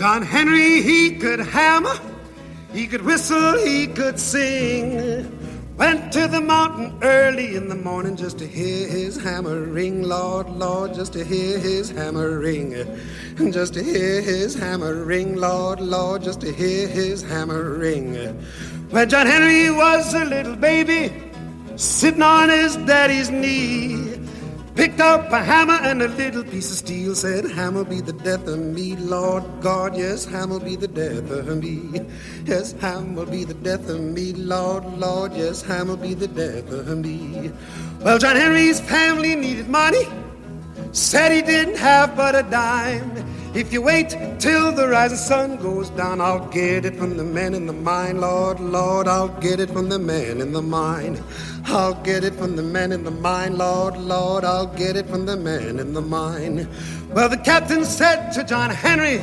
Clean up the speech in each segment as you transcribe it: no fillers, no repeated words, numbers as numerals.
John Henry, he could hammer, he could whistle, he could sing. Went to the mountain early in the morning just to hear his hammer ring, Lord, Lord, just to hear his hammer ring. Just to hear his hammer ring, Lord, Lord, just to hear his hammer ring. When John Henry was a little baby, sitting on his daddy's knee, picked up a hammer and a little piece of steel, said, hammer be the death of me, Lord God, yes, hammer be the death of me. Yes, hammer be the death of me, Lord, Lord, yes, hammer be the death of me. Well, John Henry's family needed money, said he didn't have but a dime. If you wait till the rising sun goes down, I'll get it from the man in the mine, Lord, Lord, I'll get it from the man in the mine. I'll get it from the man in the mine, Lord, Lord, I'll get it from the man in the mine. Well, the captain said to John Henry,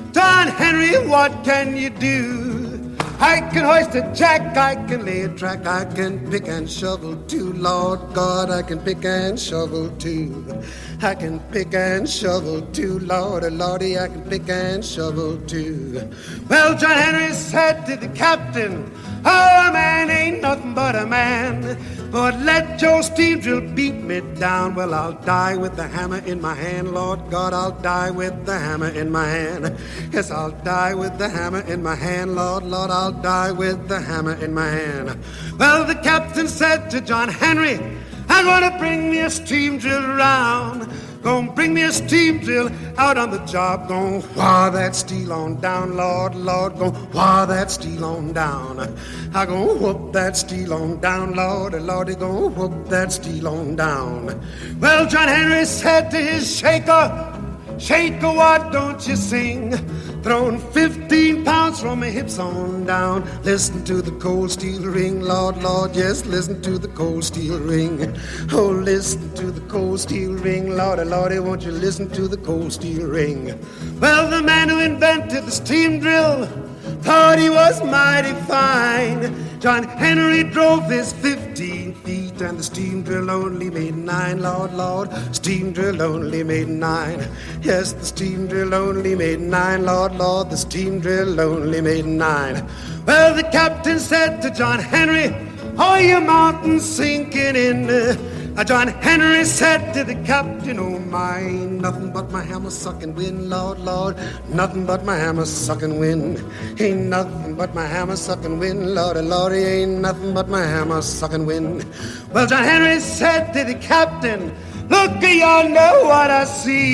what can you do? I can hoist a jack, I can lay a track, I can pick and shovel too, Lord God, I can pick and shovel too. I can pick and shovel too, Lordy, Lordy, I can pick and shovel too. Well, John Henry said to the captain, oh, a man ain't nothing but a man, but let your steam drill beat me down. Well, I'll die with the hammer in my hand, Lord God, I'll die with the hammer in my hand. Yes, I'll die with the hammer in my hand, Lord, Lord, I'll die with the hammer in my hand. Well, the captain said to John Henry, I'm gonna bring me a steam drill round. Gonna bring me a steam drill out on the job. Gonna wire that steel on down, Lord, Lord. Gonna wire that steel on down. I gonna whoop that steel on down, Lord, Lordy. Gonna whoop that steel on down. Well, John Henry said to his shaker, shaker, why don't you sing? Throwing 15 pounds from my hips on down. Listen to the cold steel ring, Lord, Lord, yes, listen to the cold steel ring. Oh, listen to the cold steel ring, Lordy, Lordy, won't you listen to the cold steel ring? Well, the man who invented the steam drill thought he was mighty fine. John Henry drove his 15 feet and the steam drill only made 9, Lord, Lord. Steam drill only made 9. Yes, the steam drill only made 9, Lord, Lord. The steam drill only made 9. Well, the captain said to John Henry, oh, your mountain's sinking in. John Henry said to the captain, oh my, nothing but my hammer sucking wind, Lord, Lord, nothing but my hammer sucking wind. Ain't nothing but my hammer sucking wind, Lordy, Lordy, ain't nothing but my hammer sucking wind. Well, John Henry said to the captain, look yonder what I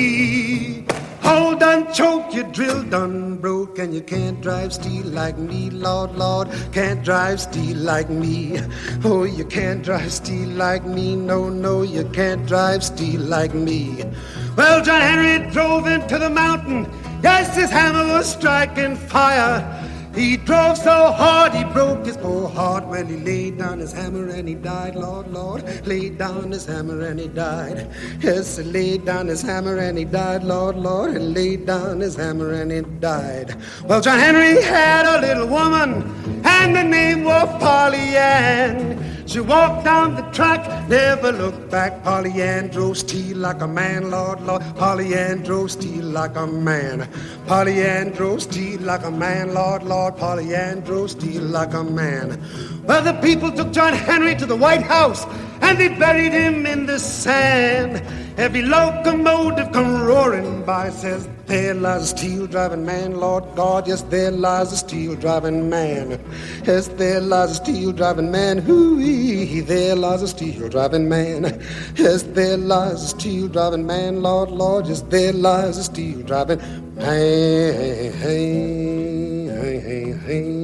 see. Hole done choke, your drill done broke, and you can't drive steel like me, Lord, Lord, can't drive steel like me. Oh, you can't drive steel like me, no, no, you can't drive steel like me. Well, John Henry drove into the mountain, yes, his hammer was striking fire. He drove so hard he broke his poor heart. When he laid down his hammer and he died, Lord, Lord, laid down his hammer and he died. Yes, he laid down his hammer and he died, Lord, Lord, he laid down his hammer and he died. Well, John Henry had a little woman and the name was Polly Ann. She walked down the track, never looked back. Polly Ann drove steel like a man, Lord, Lord. Polly Ann drove steel like a man. Polly Ann drove steel like a man, Lord, Lord. Polly Ann drove steel like a man. Well, the people took John Henry to the White House and they buried him in the sand. Every locomotive come roaring by, says, there lies a steel-driving man, Lord God, yes, there lies a steel-driving man. Yes, there lies a steel-driving man, hoo-wee, there lies a steel-driving man. Yes, there lies a steel-driving man, Lord, Lord, yes, there lies a steel-driving man. Hey, hey, hey, hey, hey.